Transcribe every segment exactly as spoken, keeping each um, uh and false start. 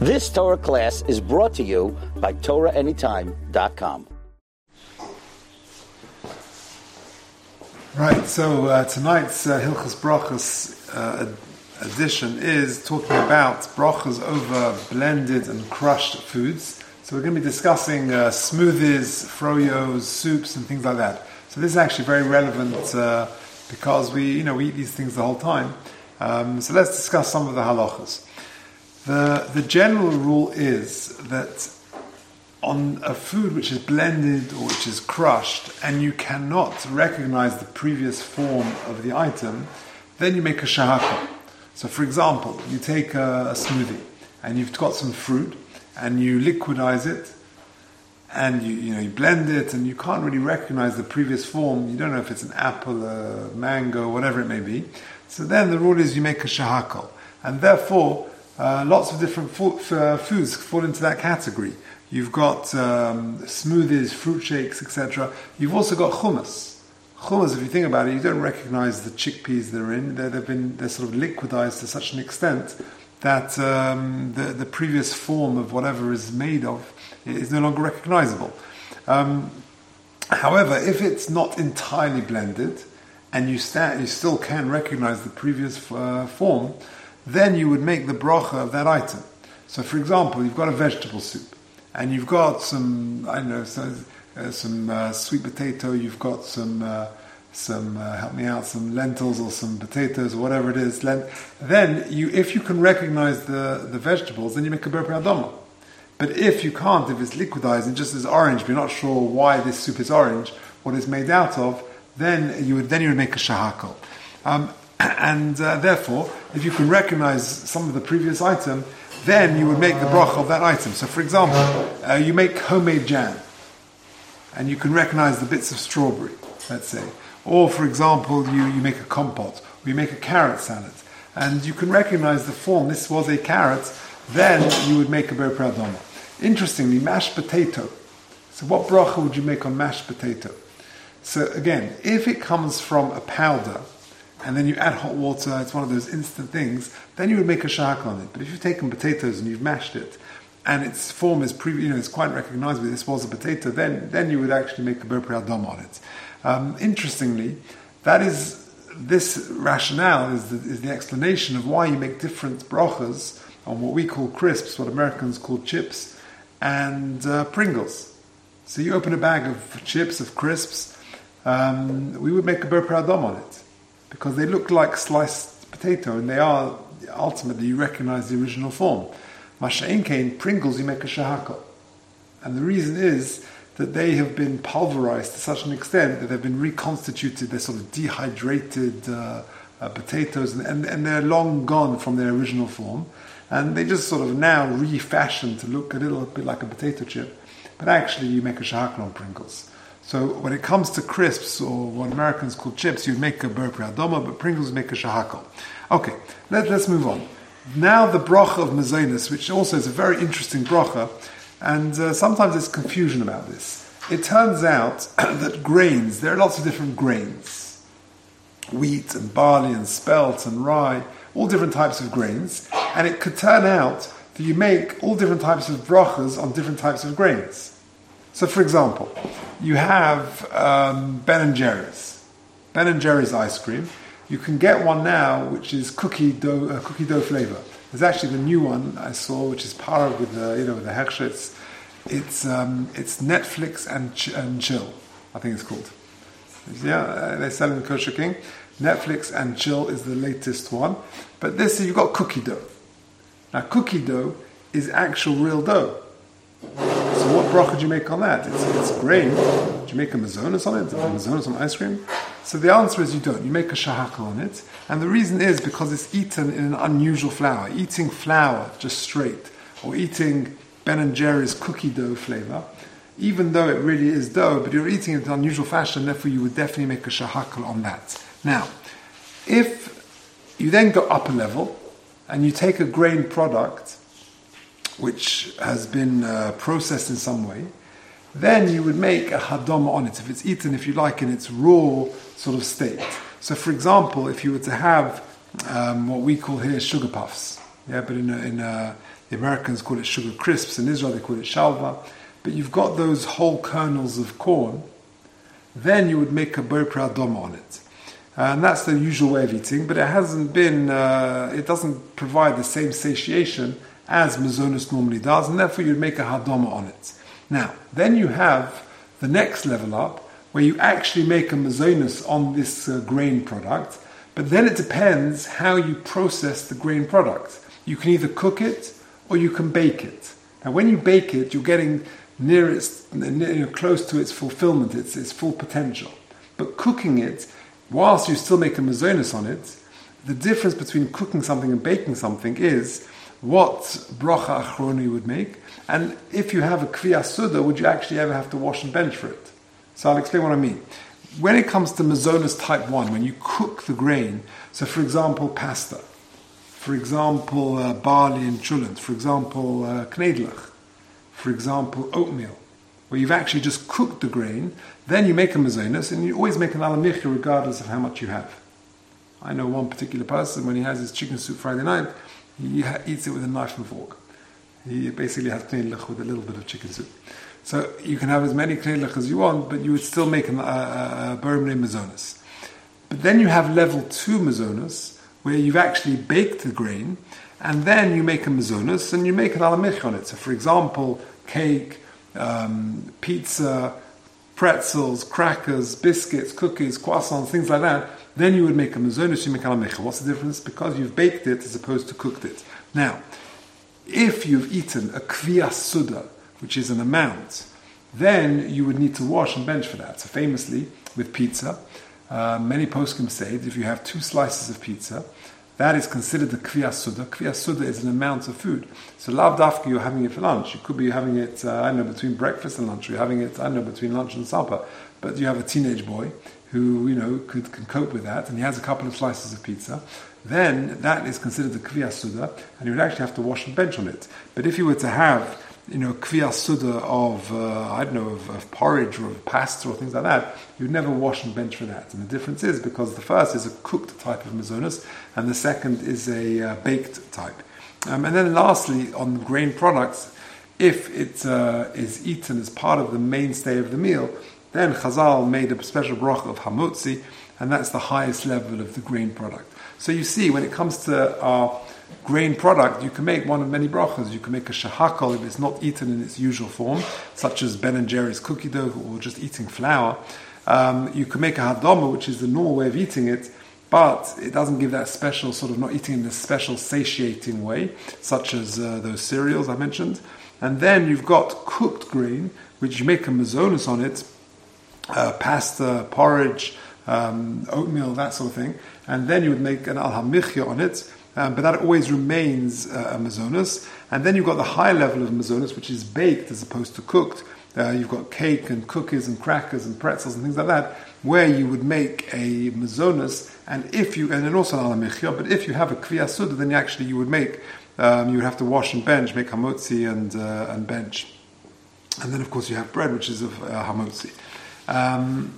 This Torah class is brought to you by Torah Anytime dot com. Right, so uh, tonight's uh, Hilchos Brachos uh, edition is talking about brachos over blended and crushed foods. So we're going to be discussing uh, smoothies, froyos, soups, and things like that. So this is actually very relevant uh, because we, you know, we eat these things the whole time. Um, so let's discuss some of the halachas. The the general rule is that on a food which is blended or which is crushed and you cannot recognize the previous form of the item, then you make a shahakal. So for example, you take a, a smoothie and you've got some fruit and you liquidize it and you you know you blend it and you can't really recognize the previous form. You don't know if it's an apple, a mango, whatever it may be. So then the rule is you make a shahakal. And therefore, uh, lots of different fo- f- uh, foods fall into that category. You've got um, smoothies, fruit shakes, et cetera. You've also got hummus. Hummus, if you think about it, you don't recognize the chickpeas they're in. They're, they've been they're sort of liquidized to such an extent that um, the the previous form of whatever is made of is no longer recognizable. Um, however, if it's not entirely blended and you sta- you still can recognize the previous uh, form, then you would make the bracha of that item. So, for example, you've got a vegetable soup. And you've got some, I don't know, some, uh, some uh, sweet potato. You've got some, uh, some uh, help me out, some lentils or some potatoes or whatever it is. Lent- then, you, if you can recognize the, the vegetables, then you make a ber priadoma. But if you can't, if it's liquidized and just as orange, but you're not sure why this soup is orange, what it's made out of, then you would then you would make a shahakal. Um, and uh, therefore, if you can recognize some of the previous item, then you would make the bracha of that item. So, for example, uh, you make homemade jam, and you can recognize the bits of strawberry, let's say. Or, for example, you, you make a compote, or you make a carrot salad, and you can recognize the form, this was a carrot, then you would make a ber priadoma. Interestingly, mashed potato. So what bracha would you make on mashed potato? So again, if it comes from a powder, and then you add hot water, it's one of those instant things, then you would make a shahakal on it. But if you've taken potatoes and you've mashed it, and its form is pre- you know, it's quite recognizable, this was a potato, then, then you would actually make a ber priadoma on it. Um, interestingly, that is, this rationale is the, is the explanation of why you make different brachas on what we call crisps, what Americans call chips, and uh, Pringles. So you open a bag of chips, of crisps, um, we would make a ber priadoma on it, because they look like sliced potato, and they are, ultimately, you recognize the original form. Masha'in kain, Pringles, you make a shahakal. And the reason is that they have been pulverized to such an extent that they've been reconstituted, they're sort of dehydrated uh, uh, potatoes, and, and, and they're long gone from their original form. And they just sort of now refashioned to look a little bit like a potato chip. But actually, you make a shahakal on Pringles. So when it comes to crisps, or what Americans call chips, you'd make a ber priadoma, but Pringles make a shahakal. Okay, let, let's move on. Now the bracha of mazonos, which also is a very interesting bracha, and uh, sometimes there's confusion about this. It turns out that grains, there are lots of different grains. Wheat and barley and spelt and rye, all different types of grains. And it could turn out that you make all different types of brachas on different types of grains. So, for example, you have um, Ben and Jerry's. Ben and Jerry's ice cream. You can get one now, which is cookie dough, uh, cookie dough flavor. There's actually the new one I saw, which is powered with the, you know, with the hechsher. It's it's, um, it's Netflix and ch- and chill, I think it's called. Yeah, uh, they sell in Kosher King. Netflix and chill is the latest one. But this, you've got cookie dough. Now, cookie dough is actual real dough. So what bracha do you make on that? It's, it's grain. Do you make a mazonos on it? A mazonos on ice cream? So the answer is you don't. You make a shahakal on it. And the reason is because it's eaten in an unusual flour. Eating flour just straight, or eating Ben and Jerry's cookie dough flavor, even though it really is dough, but you're eating it in an unusual fashion, therefore you would definitely make a shahakal on that. Now, if you then go up a level, and you take a grain product which has been uh, processed in some way, then you would make a hadama on it, if it's eaten, if you like, in its raw sort of state. So, for example, if you were to have um, what we call here sugar puffs, yeah, but in a, in a The Americans call it sugar crisps. In Israel, they call it shalva. But you've got those whole kernels of corn. Then you would make a ber pradoma on it. And that's the usual way of eating, but it hasn't been, uh, it doesn't provide the same satiation as mazonos normally does, and therefore you'd make a hadoma on it. Now, then you have the next level up, where you actually make a mazonos on this uh, grain product, but then it depends how you process the grain product. You can either cook it, or you can bake it. Now, when you bake it, you're getting near its, near, close to its fulfillment, its, its full potential. But cooking it, whilst you still make a mazonos on it, the difference between cooking something and baking something is what bracha achrona you would make, and if you have a kviyas suda, would you actually ever have to wash and bench for it? So I'll explain what I mean. When it comes to mazonos type one, when you cook the grain, so for example, pasta, for example, uh, barley and chulent, for example, uh, knedlach, for example, oatmeal, where you've actually just cooked the grain, then you make a mazonos, and you always make an alamichya regardless of how much you have. I know one particular person, when he has his chicken soup Friday night, he ha- eats it with a knife and fork. He basically has knedlach with a little bit of chicken soup. So you can have as many knedlach as you want, but you would still make a uh, ber minei mazonos. But then you have level two mazonos, where you've actually baked the grain, and then you make a mazonos, and you make an alamichya on it. So for example, cake, um, pizza, pretzels, crackers, biscuits, cookies, croissants, things like that, then you would make a mazonos, you make alamichya. What's the difference? Because you've baked it as opposed to cooked it. Now, if you've eaten a kviyas suda, which is an amount, then you would need to wash and bench for that. So famously, with pizza, uh, many poskim say that if you have two slices of pizza, that is considered the kviyas suda. Kviyas suda is an amount of food. So lav dafka, you're having it for lunch. You could be having it, uh, I don't know, between breakfast and lunch. You're having it, I don't know, between lunch and supper. But you have a teenage boy who, you know, could, can cope with that, and he has a couple of slices of pizza. Then that is considered the kviyas suda, and you would actually have to wash and bench on it. But if you were to have, you know, kviyas suda of, uh, I don't know, of, of porridge or of pasta or things like that, you'd never wash and bench for that. And the difference is because the first is a cooked type of mazonos, and the second is a uh, baked type. Um, and then lastly, on grain products, if it uh, is eaten as part of the mainstay of the meal, then Chazal made a special bracha of hamotzi, and that's the highest level of the grain product. So you see, when it comes to our grain product, you can make one of many brachas. You can make a shahakal if it's not eaten in its usual form, such as Ben and Jerry's cookie dough, or just eating flour. Um, you can make a hadama, which is the normal way of eating it, but it doesn't give that special sort of not eating in a special satiating way, such as uh, those cereals I mentioned. And then you've got cooked grain, which you make a mazonos on it, uh, pasta, porridge, um, oatmeal, that sort of thing. And then you would make an al-hamichya on it, um, but that always remains uh, a mazonos. And then you've got the high level of mazonos, which is baked as opposed to cooked. Uh, you've got cake and cookies and crackers and pretzels and things like that, where you would make a mazonos, and if you, and then also an al-hamichya, but if you have a kviyas suda, then you actually you would make, um, you would have to wash and bench, make hamotzi and uh, and bench. And then of course you have bread, which is of uh, hamotzi. Um,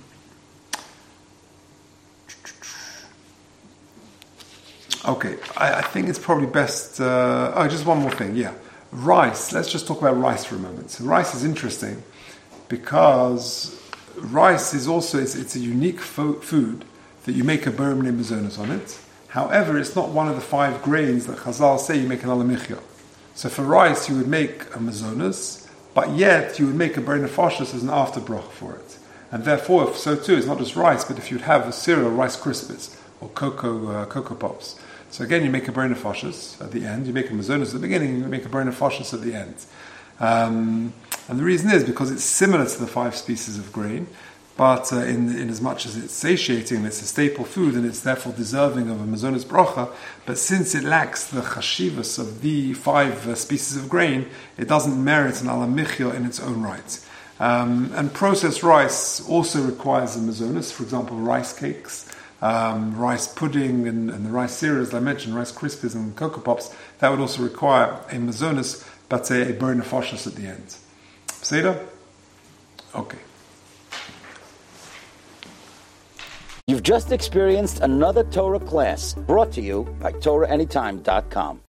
Okay, I, I think it's probably best... Uh, oh, just one more thing, yeah. Rice, let's just talk about rice for a moment. So rice is interesting because rice is also, it's, it's a unique fo- food that you make a ber minei mazonos on it. However, it's not one of the five grains that Chazal say you make an alamichya. So for rice, you would make a mazonos, but yet you would make a ber nefashos as an afterbrach for it. And therefore, if so too, it's not just rice, but if you'd have a cereal, Rice Krispies, or Cocoa, uh, Cocoa Pops. So again, you make a ber nefashos at the end. You make a mazonos at the beginning. You make a ber nefashos at the end. Um, and the reason is because it's similar to the five species of grain, but uh, in, in as much as it's satiating, it's a staple food, and it's therefore deserving of a mazonos bracha. But since it lacks the chashivas of the five uh, species of grain, it doesn't merit an alamichya in its own right. Um, and processed rice also requires a mazonos. For example, rice cakes. Um, rice pudding and, and the rice cereals I mentioned, Rice Krispies and Cocoa Pops, that would also require a mazonos, but a, a ber nefashos at the end. Seder? Okay. You've just experienced another Torah class brought to you by Torah Anytime dot com.